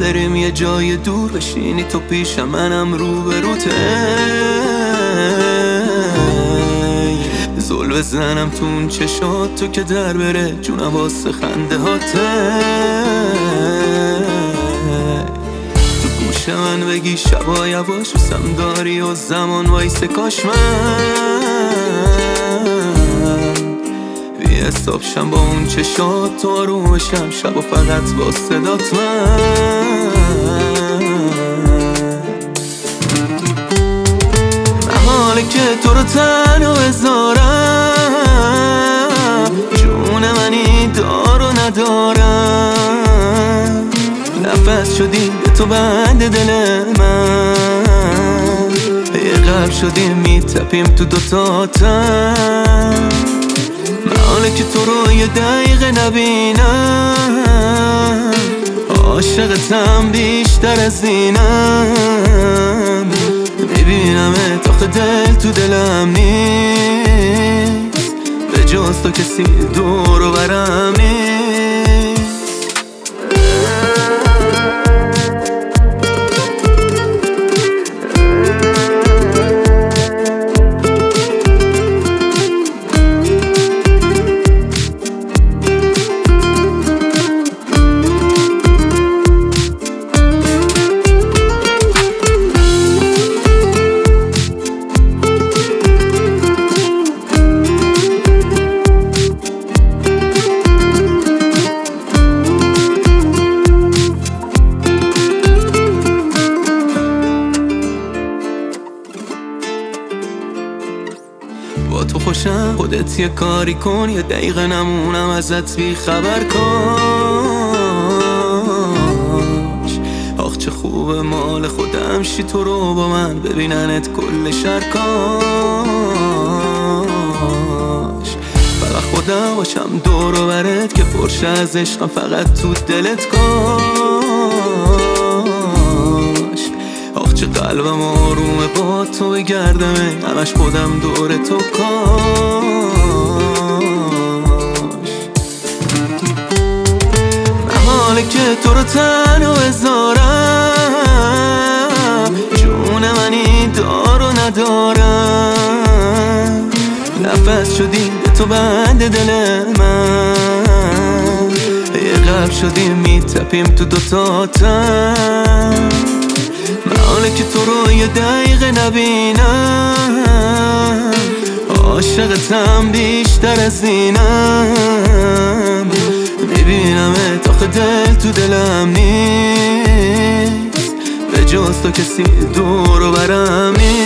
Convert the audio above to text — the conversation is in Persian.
بریم یه جای دور، بشینی تو پیشم منم روبروته. زل بزنم تو اون چشات تو که در بره جونم واسه خنده هاته. تو گوش من بگی شبا یواش دوستم داری و زمان وایسه کاش من بی حساب شم با اون چشات تو آرومشم شبا فقط با صدات من حاله که تو رو تنها بذارم جون منی دار و ندارم. نفس شدیم به تو بند دل من، یه قلب شدیم میتپیم تو دوتاتم. من حاله که تو رو یه دقیقه نبینم عاشقتم بیشتر از اینم. میبینمت آخه دل تو دلم نیست، به جز تو کسی دور و برم نیست. با تو خوشم خودت یه کاری کن، یه دقیقه نمونم ازت بی خبر کاش. آخ چه خوبه مال خودم شی تو رو با من ببیننت کل شهر کاش. فقط خودم باشم دور و برت که پرشه از عشقم فقط تو دلت کاش. آخ چه قلبم آرومه با تو بگردمه همش خودم دور تو کاش. من حاله که تو رو تنها بذارم جون منی دار و ندارم. نفس شدیم به تو بند دل من، یه قلب شدیم میتپیم تو دوتاتم. من حاله که تو رو یه دقیقه نبینم عاشقتم بیشتر از اینم. میبینمت آخه دل تو دلم نیست، به جز تو کسی دور و برم نیست.